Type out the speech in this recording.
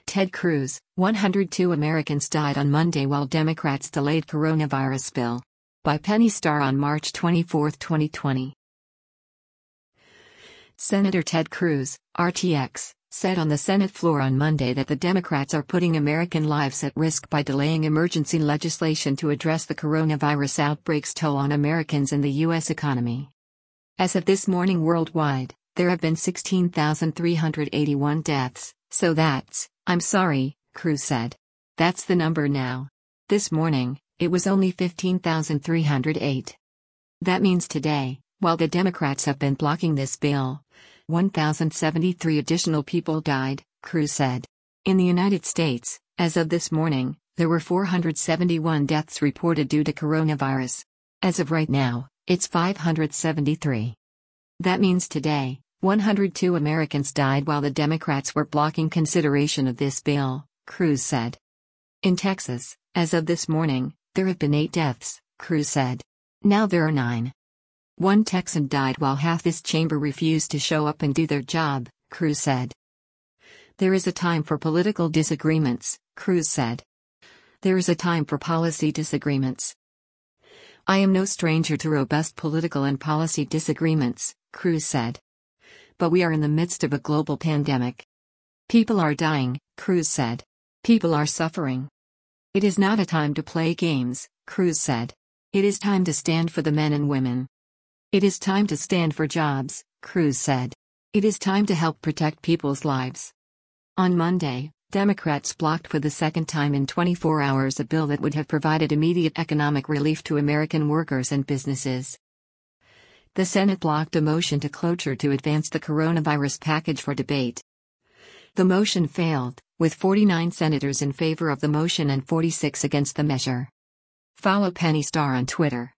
Ted Cruz, 102 Americans died on Monday while Democrats delayed coronavirus bill. By Penny Starr on March 24, 2020. Senator Ted Cruz, RTX, said on the Senate floor on Monday that the Democrats are putting American lives at risk by delaying emergency legislation to address the coronavirus outbreak's toll on Americans and the U.S. economy. As of this morning worldwide, there have been 16,381 deaths, so I'm sorry, Cruz said. That's the number now. This morning, it was only 15,308. That means today, while the Democrats have been blocking this bill, 1,073 additional people died, Cruz said. In the United States, as of this morning, there were 471 deaths reported due to coronavirus. As of right now, it's 573. That means today, 102 Americans died while the Democrats were blocking consideration of this bill, Cruz said. In Texas, as of this morning, there have been 8 deaths, Cruz said. Now there are 9. One Texan died while half this chamber refused to show up and do their job, Cruz said. There is a time for political disagreements, Cruz said. There is a time for policy disagreements. I am no stranger to robust political and policy disagreements, Cruz said. But we are in the midst of a global pandemic. People are dying, Cruz said. People are suffering. It is not a time to play games, Cruz said. It is time to stand for the men and women. It is time to stand for jobs, Cruz said. It is time to help protect people's lives. On Monday, Democrats blocked for the second time in 24 hours a bill that would have provided immediate economic relief to American workers and businesses. The Senate blocked a motion to cloture to advance the coronavirus package for debate. The motion failed, with 49 senators in favor of the motion and 46 against the measure. Follow Penny Starr on Twitter.